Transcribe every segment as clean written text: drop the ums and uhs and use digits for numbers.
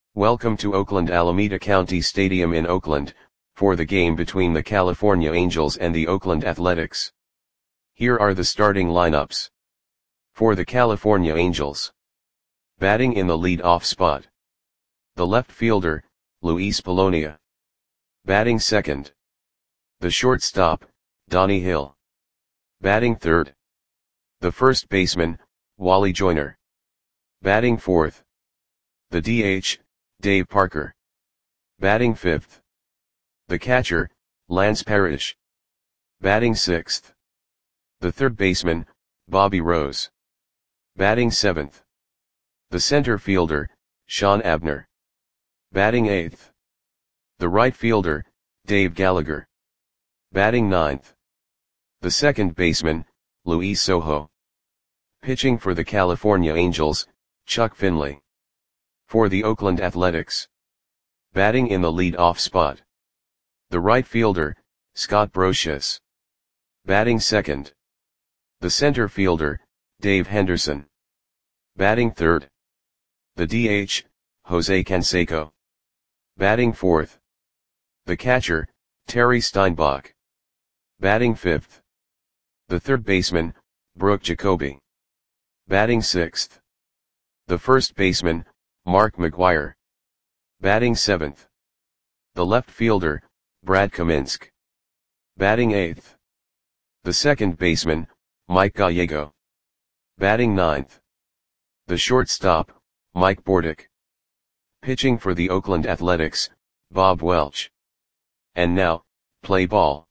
Welcome to Oakland Alameda County Stadium in Oakland, for the game between the California Angels and the Oakland Athletics. Here are the starting lineups. For the California Angels. Batting in the lead-off spot. The left fielder, Luis Polonia. Batting second. The shortstop, Donnie Hill. Batting third. The first baseman, Wally Joyner. Batting fourth. The DH, Dave Parker. Batting fifth. The catcher, Lance Parrish. Batting sixth. The third baseman, Bobby Rose. Batting seventh. The center fielder, Sean Abner. Batting eighth. The right fielder, Dave Gallagher. Batting ninth. The second baseman, Luis Sojo. Pitching for the California Angels, Chuck Finley. For the Oakland Athletics. Batting in the lead-off spot. The right fielder, Scott Brosius. Batting second. The center fielder, Dave Henderson. Batting third. The DH, Jose Canseco. Batting fourth. The catcher, Terry Steinbach. Batting fifth. The third baseman, Brooke Jacoby. Batting sixth. The first baseman, Mark McGwire. Batting seventh. The left fielder, Brad Kaminsk. Batting eighth. The second baseman, Mike Gallego. Batting ninth. The shortstop, Mike Bordick. Pitching for the Oakland Athletics, Bob Welch. And now, play ball.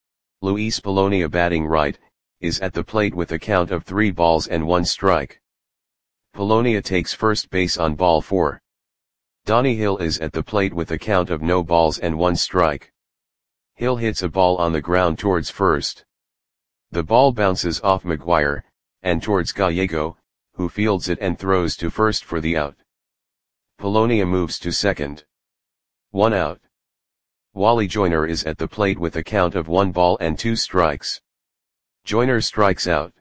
Luis Polonia batting right, is at the plate with a count of 3 balls and 1 strike. Polonia takes first base on ball 4. Donnie Hill is at the plate with a count of no balls and 1 strike. Hill hits a ball on the ground towards first. The ball bounces off McGwire, and towards Gallego, who fields it and throws to first for the out. Polonia moves to second. 1 out. Wally Joyner is at the plate with a count of 1 ball and 2 strikes. Joyner strikes out.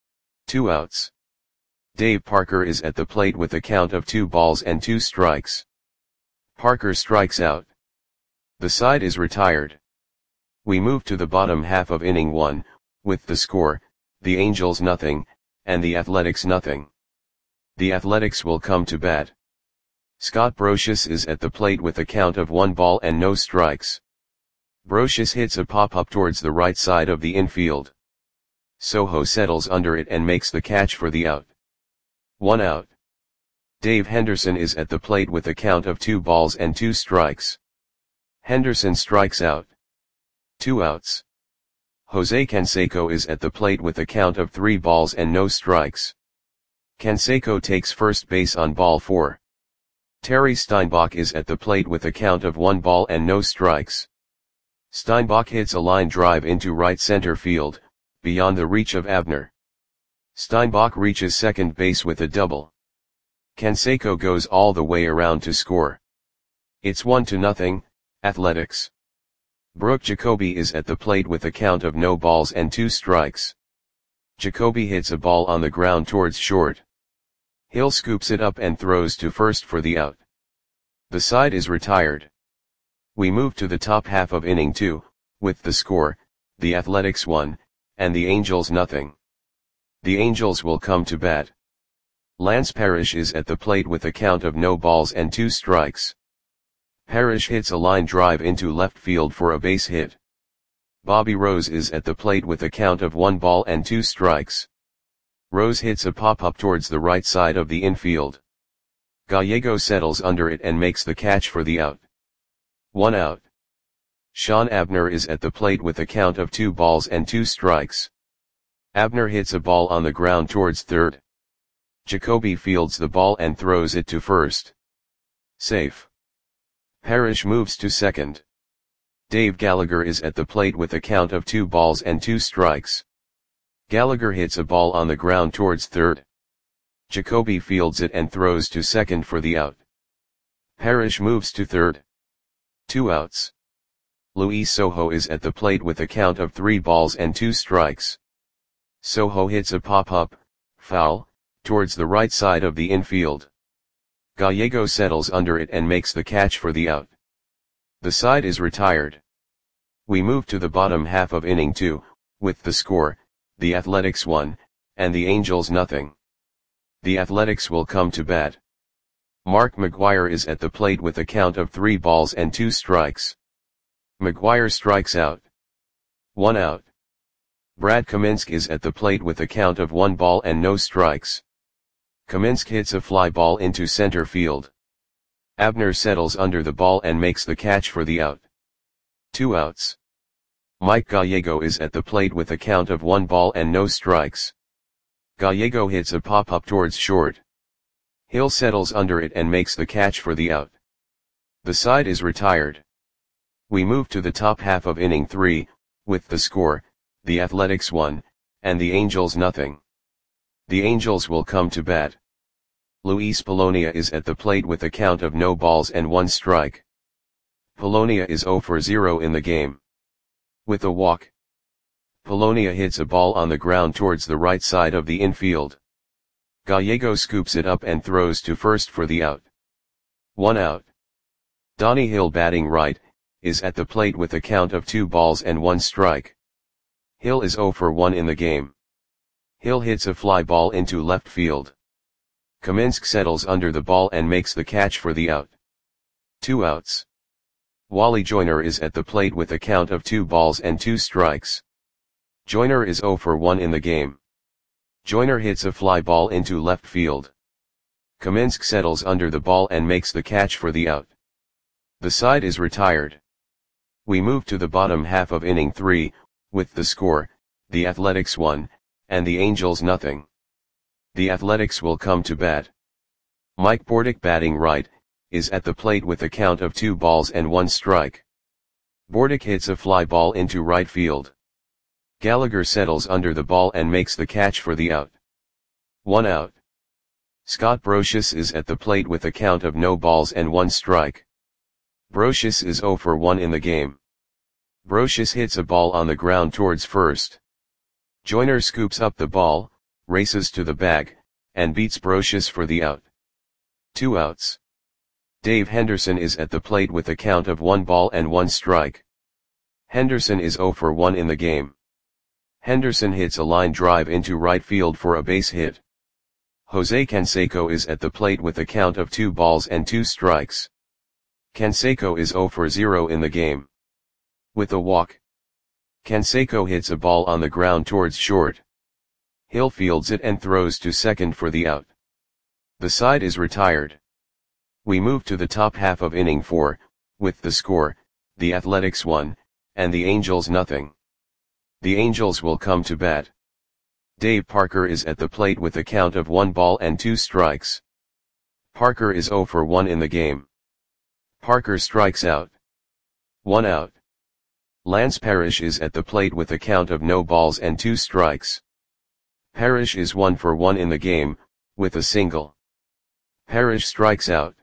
2 outs. Dave Parker is at the plate with a count of 2 balls and 2 strikes. Parker strikes out. The side is retired. We move to the bottom half of inning 1, with the score, the Angels nothing, and the Athletics nothing. The Athletics will come to bat. Scott Brosius is at the plate with a count of 1 ball and no strikes. Brosius hits a pop-up towards the right side of the infield. Sojo settles under it and makes the catch for the out. 1 out. Dave Henderson is at the plate with a count of 2 balls and 2 strikes. Henderson strikes out. 2 outs. Jose Canseco is at the plate with a count of 3 balls and no strikes. Canseco takes first base on ball 4. Terry Steinbach is at the plate with a count of 1 ball and no strikes. Steinbach hits a line drive into right center field, beyond the reach of Abner. Steinbach reaches second base with a double. Canseco goes all the way around to score. It's 1-0, Athletics. Brooke Jacoby is at the plate with a count of no balls and 2 strikes. Jacoby hits a ball on the ground towards short. Hill scoops it up and throws to first for the out. The side is retired. We move to the top half of inning 2, with the score, the Athletics 1, and the Angels nothing. The Angels will come to bat. Lance Parrish is at the plate with a count of no balls and 2 strikes. Parrish hits a line drive into left field for a base hit. Bobby Rose is at the plate with a count of 1 ball and 2 strikes. Rose hits a pop-up towards the right side of the infield. Gallego settles under it and makes the catch for the out. 1 out. Sean Abner is at the plate with a count of 2 balls and 2 strikes. Abner hits a ball on the ground towards third. Jacoby fields the ball and throws it to first. Safe. Parrish moves to second. Dave Gallagher is at the plate with a count of 2 balls and 2 strikes. Gallagher hits a ball on the ground towards third. Jacoby fields it and throws to second for the out. Parrish moves to third. 2 outs. Luis Sojo is at the plate with a count of 3 balls and 2 strikes. Sojo hits a pop-up, foul, towards the right side of the infield. Gallego settles under it and makes the catch for the out. The side is retired. We move to the bottom half of inning 2, with the score, the Athletics 1, and the Angels nothing. The Athletics will come to bat. Mark McGwire is at the plate with a count of 3 balls and 2 strikes. McGwire strikes out. 1 out. Brad Kaminsk is at the plate with a count of 1 ball and no strikes. Kaminsk hits a fly ball into center field. Abner settles under the ball and makes the catch for the out. 2 outs. Mike Gallego is at the plate with a count of 1 ball and no strikes. Gallego hits a pop-up towards short. Hill settles under it and makes the catch for the out. The side is retired. We move to the top half of inning 3, with the score, the Athletics 1, and the Angels nothing. The Angels will come to bat. Luis Polonia is at the plate with a count of no balls and 1 strike. Polonia is 0 for 0 in the game. With a walk, Polonia hits a ball on the ground towards the right side of the infield. Gallego scoops it up and throws to first for the out. 1 out. Donnie Hill, batting right, is at the plate with a count of 2 balls and 1 strike. Hill is 0 for 1 in the game. Hill hits a fly ball into left field. Kaminsk settles under the ball and makes the catch for the out. 2 outs. Wally Joyner is at the plate with a count of 2 balls and 2 strikes. Joyner is 0 for 1 in the game. Joyner hits a fly ball into left field. Kaminsk settles under the ball and makes the catch for the out. The side is retired. We move to the bottom half of inning 3, with the score, the Athletics 1, and the Angels nothing. The Athletics will come to bat. Mike Bordick, batting right, is at the plate with a count of 2 balls and 1 strike. Bordick hits a fly ball into right field. Gallagher settles under the ball and makes the catch for the out. 1 out. Scott Brocious is at the plate with a count of no balls and 1 strike. Brocious is 0 for 1 in the game. Brocious hits a ball on the ground towards first. Joyner scoops up the ball, races to the bag, and beats Brocious for the out. 2 outs. Dave Henderson is at the plate with a count of 1 ball and 1 strike. Henderson is 0 for 1 in the game. Henderson hits a line drive into right field for a base hit. Jose Canseco is at the plate with a count of 2 balls and 2 strikes. Canseco is 0 for 0 in the game. With a walk, Canseco hits a ball on the ground towards short. Hill fields it and throws to second for the out. The side is retired. We move to the top half of inning 4, with the score, the Athletics 1, and the Angels nothing. The Angels will come to bat. Dave Parker is at the plate with a count of 1 ball and 2 strikes. Parker is 0 for 1 in the game. Parker strikes out. 1 out. Lance Parrish is at the plate with a count of no balls and 2 strikes. Parrish is 1 for 1 in the game, with a single. Parrish strikes out.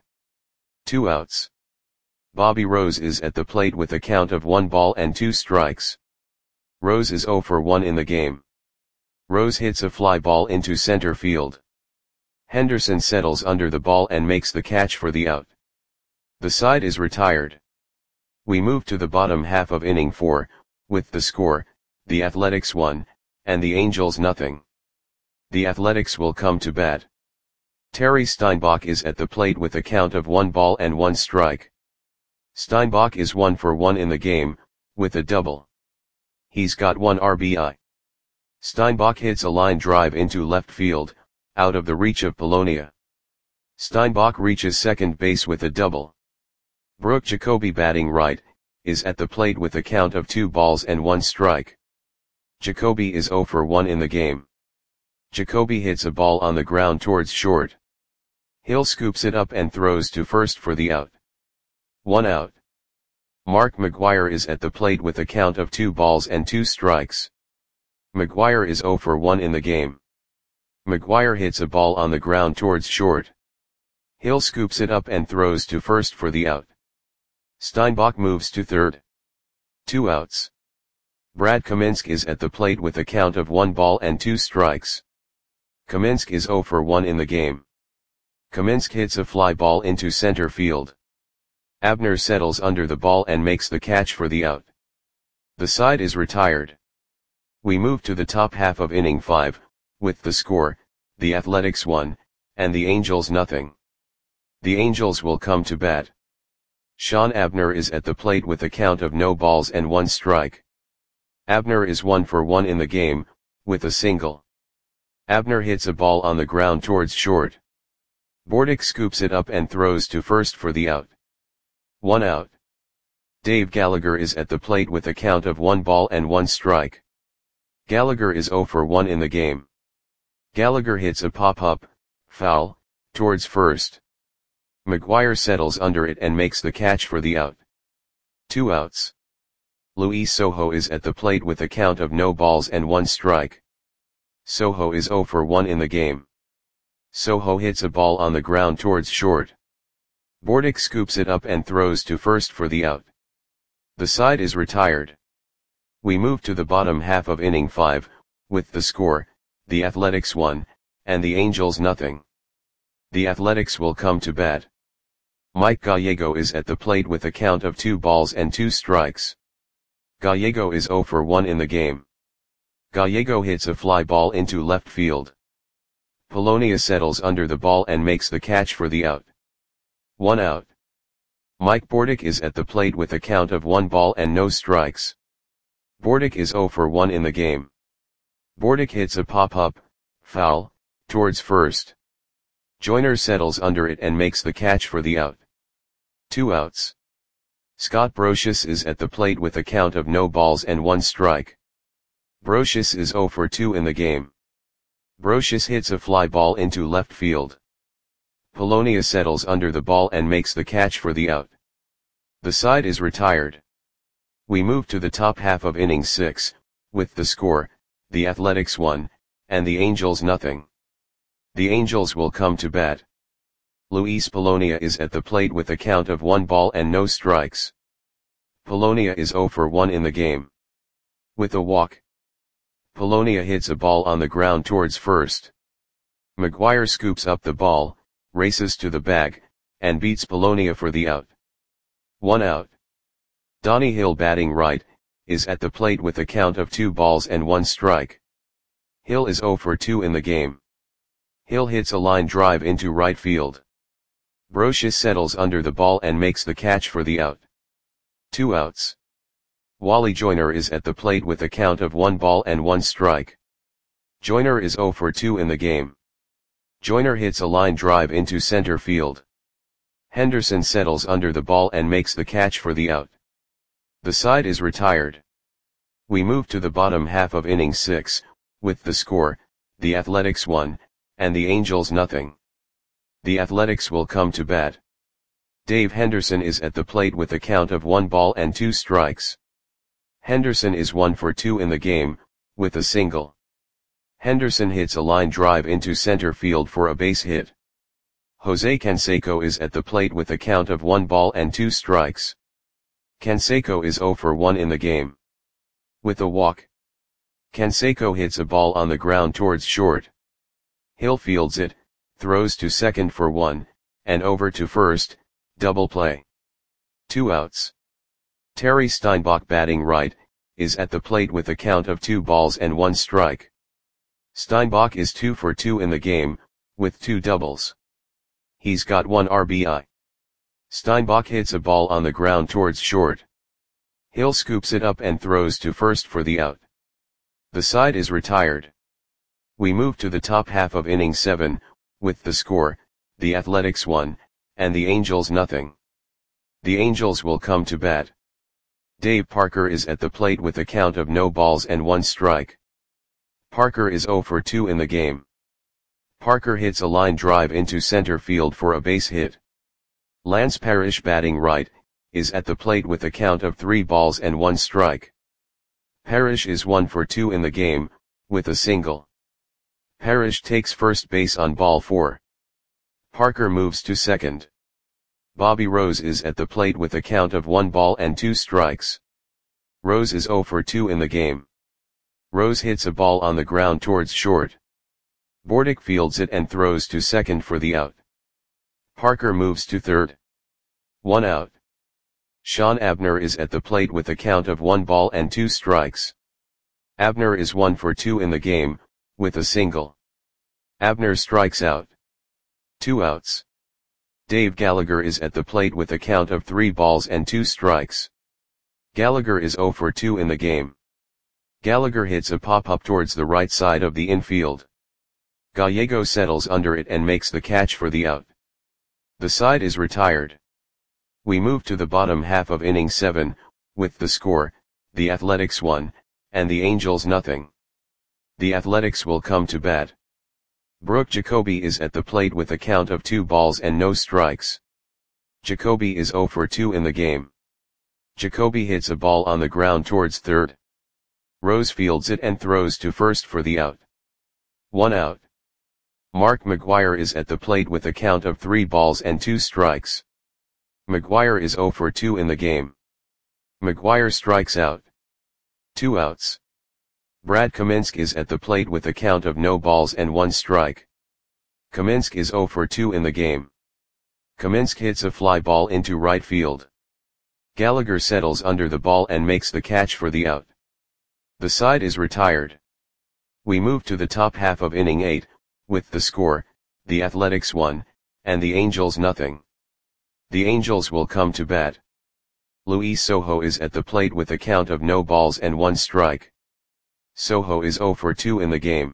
2 outs. Bobby Rose is at the plate with a count of 1 ball and 2 strikes. Rose is 0 for 1 in the game. Rose hits a fly ball into center field. Henderson settles under the ball and makes the catch for the out. The side is retired. We move to the bottom half of inning 4, with the score, the Athletics 1, and the Angels nothing. The Athletics will come to bat. Terry Steinbach is at the plate with a count of 1 ball and 1 strike. Steinbach is 1 for 1 in the game, with a double. He's got 1 RBI. Steinbach hits a line drive into left field, out of the reach of Polonia. Steinbach reaches second base with a double. Brooke Jacoby, batting right, is at the plate with a count of 2 balls and 1 strike. Jacoby is 0 for 1 in the game. Jacoby hits a ball on the ground towards short. Hill scoops it up and throws to first for the out. 1 out. Mark McGwire is at the plate with a count of 2 balls and 2 strikes. McGwire is 0 for 1 in the game. McGwire hits a ball on the ground towards short. Hill scoops it up and throws to first for the out. Steinbach moves to third. 2 outs. Brad Kaminsk is at the plate with a count of 1 ball and 2 strikes. Kaminsk is 0 for 1 in the game. Kaminsk hits a fly ball into center field. Abner settles under the ball and makes the catch for the out. The side is retired. We move to the top half of inning 5, with the score, the Athletics 1, and the Angels nothing. The Angels will come to bat. Sean Abner is at the plate with a count of no balls and 1 strike. Abner is 1 for 1 in the game, with a single. Abner hits a ball on the ground towards short. Bordick scoops it up and throws to first for the out. 1 out. Dave Gallagher is at the plate with a count of 1 ball and 1 strike. Gallagher is 0 for 1 in the game. Gallagher hits a pop-up, foul, towards first. McGuire settles under it and makes the catch for the out. 2 outs. Luis Sojo is at the plate with a count of no balls and 1 strike. Sojo is 0 for 1 in the game. Sojo hits a ball on the ground towards short. Bordick scoops it up and throws to first for the out. The side is retired. We move to the bottom half of inning 5, with the score, the Athletics 1, and the Angels nothing. The Athletics will come to bat. Mike Gallego is at the plate with a count of 2 balls and 2 strikes. Gallego is 0 for 1 in the game. Gallego hits a fly ball into left field. Polonia settles under the ball and makes the catch for the out. 1 out. Mike Bordick is at the plate with a count of 1 ball and no strikes. Bordick is 0 for 1 in the game. Bordick hits a pop-up, foul, towards first. Joyner settles under it and makes the catch for the out. 2 outs. Scott Brocious is at the plate with a count of no balls and 1 strike. Brocious is 0 for 2 in the game. Brocious hits a fly ball into left field. Polonia settles under the ball and makes the catch for the out. The side is retired. We move to the top half of inning 6, with the score, the Athletics 1, and the Angels nothing. The Angels will come to bat. Luis Polonia is at the plate with a count of 1 ball and no strikes. Polonia is 0 for 1 in the game. With a walk. Polonia hits a ball on the ground towards first. McGuire scoops up the ball, races to the bag, and beats Polonia for the out. 1 out. Donnie Hill batting right, is at the plate with a count of 2 balls and 1 strike. Hill is 0 for 2 in the game. Hill hits a line drive into right field. Brocious settles under the ball and makes the catch for the out. 2 outs. Wally Joyner is at the plate with a count of 1 ball and 1 strike. Joyner is 0 for 2 in the game. Joyner hits a line drive into center field. Henderson settles under the ball and makes the catch for the out. The side is retired. We move to the bottom half of inning 6, with the score, the Athletics 1, and the Angels nothing. The Athletics will come to bat. Dave Henderson is at the plate with a count of 1 ball and 2 strikes. Henderson is 1 for 2 in the game, with a single. Henderson hits a line drive into center field for a base hit. Jose Canseco is at the plate with a count of 1 ball and 2 strikes. Canseco is 0 for 1 in the game. With a walk. Canseco hits a ball on the ground towards short. Hill fields it, throws to second for 1, and over to first, double play. 2 outs. Terry Steinbach batting right, is at the plate with a count of 2 balls and 1 strike. Steinbach is 2 for 2 in the game, with 2 doubles. He's got 1 RBI. Steinbach hits a ball on the ground towards short. Hill scoops it up and throws to first for the out. The side is retired. We move to the top half of inning 7, with the score, the Athletics 1, and the Angels nothing. The Angels will come to bat. Dave Parker is at the plate with a count of no balls and 1 strike. Parker is 0 for 2 in the game. Parker hits a line drive into center field for a base hit. Lance Parrish batting right, is at the plate with a count of 3 balls and 1 strike. Parrish is 1 for 2 in the game, with a single. Parrish takes first base on ball 4. Parker moves to second. Bobby Rose is at the plate with a count of 1 ball and 2 strikes. Rose is 0 for 2 in the game. Rose hits a ball on the ground towards short. Bordick fields it and throws to second for the out. Parker moves to third. 1 out. Sean Abner is at the plate with a count of 1 ball and 2 strikes. Abner is 1 for 2 in the game, with a single. Abner strikes out. 2 outs. Dave Gallagher is at the plate with a count of 3 balls and 2 strikes. Gallagher is 0 for 2 in the game. Gallagher hits a pop-up towards the right side of the infield. Gallego settles under it and makes the catch for the out. The side is retired. We move to the bottom half of inning 7, with the score, the Athletics 1, and the Angels nothing. The Athletics will come to bat. Brooke Jacoby is at the plate with a count of 2 balls and no strikes. Jacoby is 0 for 2 in the game. Jacoby hits a ball on the ground towards third. Rose fields it and throws to first for the out. 1 out. Mark McGwire is at the plate with a count of 3 balls and 2 strikes. McGwire is 0 for 2 in the game. McGwire strikes out. 2 outs. Brad Kaminsk is at the plate with a count of no balls and 1 strike. Kaminsk is 0 for 2 in the game. Kaminsk hits a fly ball into right field. Gallagher settles under the ball and makes the catch for the out. The side is retired. We move to the top half of inning 8, with the score, the Athletics 1, and the Angels nothing. The Angels will come to bat. Luis Sojo is at the plate with a count of no balls and 1 strike. Sojo is 0 for 2 in the game.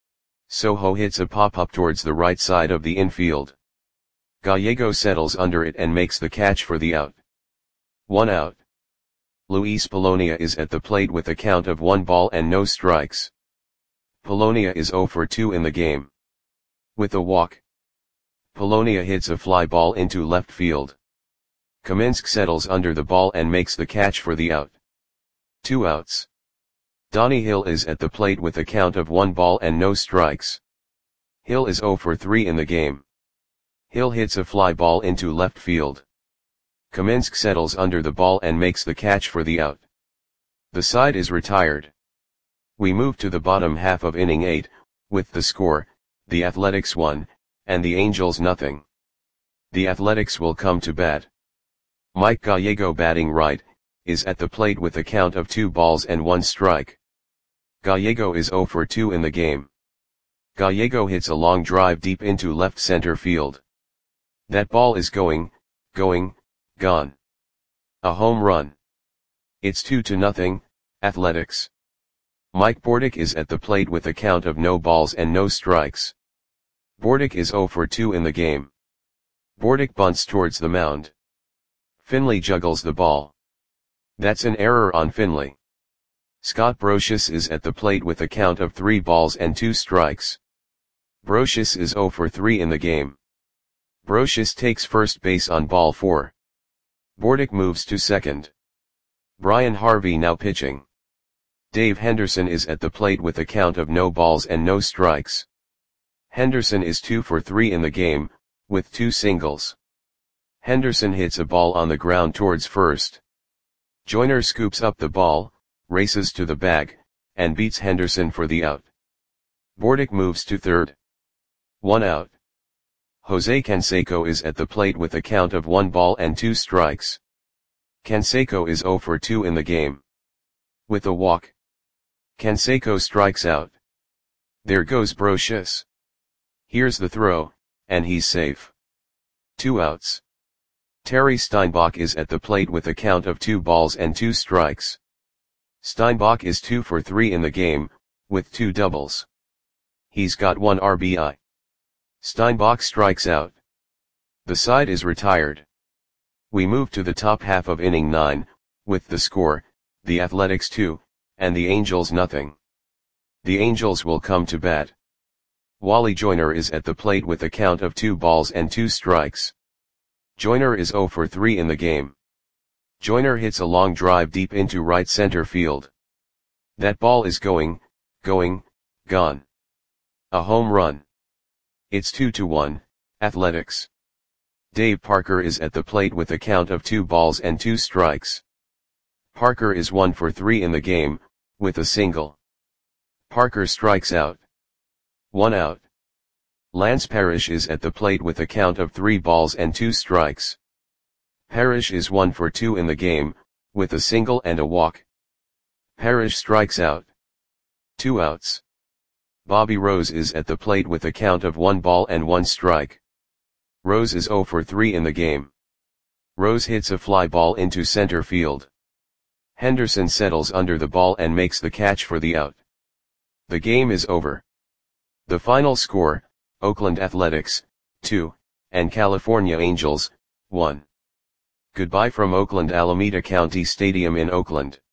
Sojo hits a pop-up towards the right side of the infield. Gallego settles under it and makes the catch for the out. 1 out. Luis Polonia is at the plate with a count of 1 ball and no strikes. Polonia is 0 for 2 in the game. With a walk, Polonia hits a fly ball into left field. Kaminsk settles under the ball and makes the catch for the out. 2 outs. Donnie Hill is at the plate with a count of 1 ball and no strikes. Hill is 0 for 3 in the game. Hill hits a fly ball into left field. Kaminsk settles under the ball and makes the catch for the out. The side is retired. We move to the bottom half of inning 8, with the score, the Athletics 1, and the Angels nothing. The Athletics will come to bat. Mike Gallego, batting right, is at the plate with a count of 2 balls and 1 strike. Gallego is 0 for 2 in the game. Gallego hits a long drive deep into left center field. That ball is going, gone. A home run. It's 2-0, Athletics. Mike Bordick is at the plate with a count of no balls and no strikes. Bordick is 0 for 2 in the game. Bordick bunts towards the mound. Finley juggles the ball. That's an error on Finley. Scott Brocious is at the plate with a count of 3 balls and 2 strikes. Brocious is 0 for 3 in the game. Brocious takes first base on ball 4. Bordick moves to second. Brian Harvey now pitching. Dave Henderson is at the plate with a count of no balls and no strikes. Henderson is 2 for 3 in the game, with 2 singles. Henderson hits a ball on the ground towards first. Joyner scoops up the ball, races to the bag, and beats Henderson for the out. Bordick moves to third. 1 out. Jose Canseco is at the plate with a count of 1 ball and 2 strikes. Canseco is 0 for 2 in the game. With a walk, Canseco strikes out. There goes Brocious. Here's the throw, and he's safe. 2 outs. Terry Steinbach is at the plate with a count of 2 balls and 2 strikes. Steinbach is 2 for 3 in the game, with 2 doubles. He's got 1 RBI. Steinbach strikes out. The side is retired. We move to the top half of inning 9, with the score, the Athletics 2, and the Angels nothing. The Angels will come to bat. Wally Joyner is at the plate with a count of 2 balls and 2 strikes. Joyner is 0 for 3 in the game. Joyner hits a long drive deep into right center field. That ball is going, gone. A home run. It's 2-1, Athletics. Dave Parker is at the plate with a count of 2 balls and 2 strikes. Parker is 1 for 3 in the game, with a single. Parker strikes out. 1 out. Lance Parrish is at the plate with a count of 3 balls and 2 strikes. Parrish is 1 for 2 in the game, with a single and a walk. Parrish strikes out. 2 outs. Bobby Rose is at the plate with a count of 1 ball and 1 strike. Rose is 0 for 3 in the game. Rose hits a fly ball into center field. Henderson settles under the ball and makes the catch for the out. The game is over. The final score, Oakland Athletics, 2, and California Angels, 1. Goodbye from Oakland Alameda County Stadium in Oakland.